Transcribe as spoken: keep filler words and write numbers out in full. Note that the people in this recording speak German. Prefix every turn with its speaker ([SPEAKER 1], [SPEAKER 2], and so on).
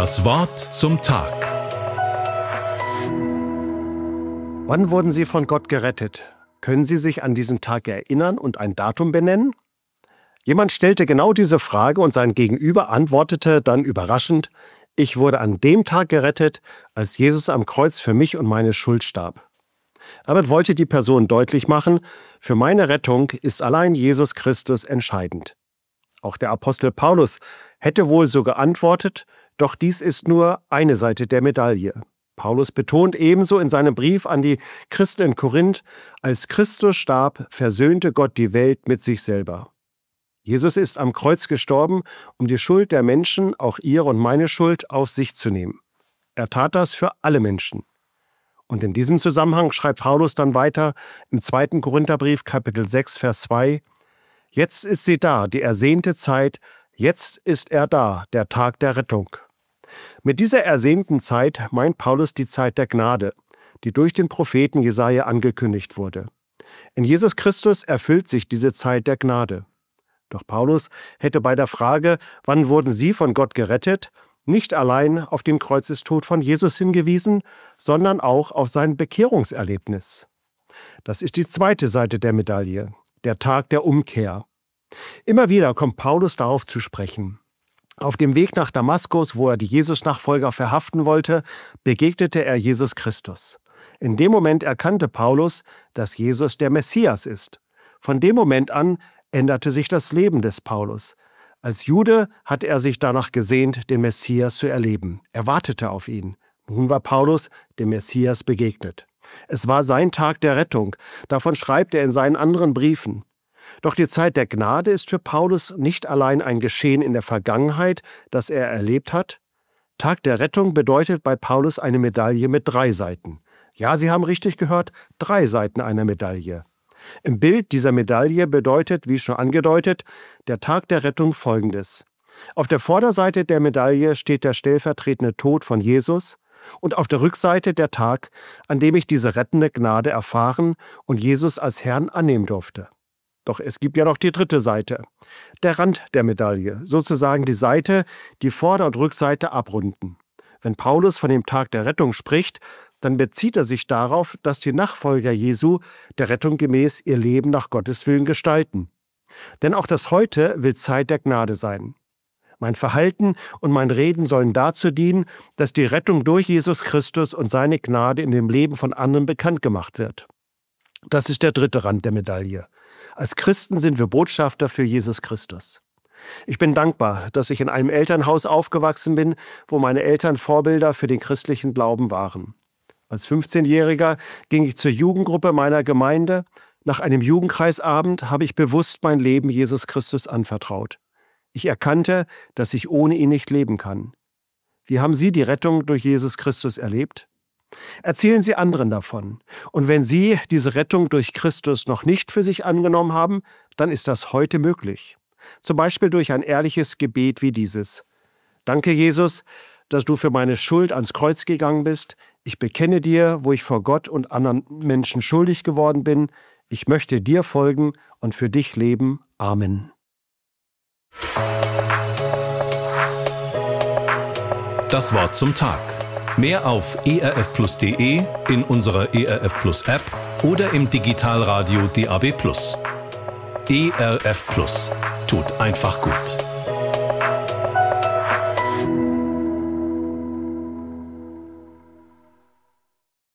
[SPEAKER 1] Das Wort zum Tag.
[SPEAKER 2] Wann wurden Sie von Gott gerettet? Können Sie sich an diesen Tag erinnern und ein Datum benennen? Jemand stellte genau diese Frage und sein Gegenüber antwortete dann überraschend: Ich wurde an dem Tag gerettet, als Jesus am Kreuz für mich und meine Schuld starb. Damit wollte die Person deutlich machen: Für meine Rettung ist allein Jesus Christus entscheidend. Auch der Apostel Paulus hätte wohl so geantwortet, doch dies ist nur eine Seite der Medaille. Paulus betont ebenso in seinem Brief an die Christen in Korinth: Als Christus starb, versöhnte Gott die Welt mit sich selber. Jesus ist am Kreuz gestorben, um die Schuld der Menschen, auch ihre und meine Schuld, auf sich zu nehmen. Er tat das für alle Menschen. Und in diesem Zusammenhang schreibt Paulus dann weiter im zweiten Korintherbrief, Kapitel sechs, Vers zwei: Jetzt ist sie da, die ersehnte Zeit, jetzt ist er da, der Tag der Rettung. Mit dieser ersehnten Zeit meint Paulus die Zeit der Gnade, die durch den Propheten Jesaja angekündigt wurde. In Jesus Christus erfüllt sich diese Zeit der Gnade. Doch Paulus hätte bei der Frage, wann wurden Sie von Gott gerettet, nicht allein auf den Kreuzestod von Jesus hingewiesen, sondern auch auf sein Bekehrungserlebnis. Das ist die zweite Seite der Medaille, der Tag der Umkehr. Immer wieder kommt Paulus darauf zu sprechen. Auf dem Weg nach Damaskus, wo er die Jesus-Nachfolger verhaften wollte, begegnete er Jesus Christus. In dem Moment erkannte Paulus, dass Jesus der Messias ist. Von dem Moment an änderte sich das Leben des Paulus. Als Jude hatte er sich danach gesehnt, den Messias zu erleben. Er wartete auf ihn. Nun war Paulus dem Messias begegnet. Es war sein Tag der Rettung. Davon schreibt er in seinen anderen Briefen. Doch die Zeit der Gnade ist für Paulus nicht allein ein Geschehen in der Vergangenheit, das er erlebt hat. Tag der Rettung bedeutet bei Paulus eine Medaille mit drei Seiten. Ja, Sie haben richtig gehört, drei Seiten einer Medaille. Im Bild dieser Medaille bedeutet, wie schon angedeutet, der Tag der Rettung Folgendes. Auf der Vorderseite der Medaille steht der stellvertretende Tod von Jesus und auf der Rückseite der Tag, an dem ich diese rettende Gnade erfahren und Jesus als Herrn annehmen durfte. Doch es gibt ja noch die dritte Seite, der Rand der Medaille, sozusagen die Seite, die Vorder- und Rückseite abrunden. Wenn Paulus von dem Tag der Rettung spricht, dann bezieht er sich darauf, dass die Nachfolger Jesu der Rettung gemäß ihr Leben nach Gottes Willen gestalten. Denn auch das Heute will Zeit der Gnade sein. Mein Verhalten und mein Reden sollen dazu dienen, dass die Rettung durch Jesus Christus und seine Gnade in dem Leben von anderen bekannt gemacht wird. Das ist der dritte Rand der Medaille. Als Christen sind wir Botschafter für Jesus Christus. Ich bin dankbar, dass ich in einem Elternhaus aufgewachsen bin, wo meine Eltern Vorbilder für den christlichen Glauben waren. Als fünfzehnjähriger ging ich zur Jugendgruppe meiner Gemeinde. Nach einem Jugendkreisabend habe ich bewusst mein Leben Jesus Christus anvertraut. Ich erkannte, dass ich ohne ihn nicht leben kann. Wie haben Sie die Rettung durch Jesus Christus erlebt? Erzählen Sie anderen davon. Und wenn Sie diese Rettung durch Christus noch nicht für sich angenommen haben, dann ist das heute möglich. Zum Beispiel durch ein ehrliches Gebet wie dieses: Danke, Jesus, dass du für meine Schuld ans Kreuz gegangen bist. Ich bekenne dir, wo ich vor Gott und anderen Menschen schuldig geworden bin. Ich möchte dir folgen und für dich leben. Amen.
[SPEAKER 1] Das Wort zum Tag. Mehr auf e r f plus punkt d e, in unserer E R F Plus App oder im Digitalradio D A B plus. E R F Plus tut einfach gut.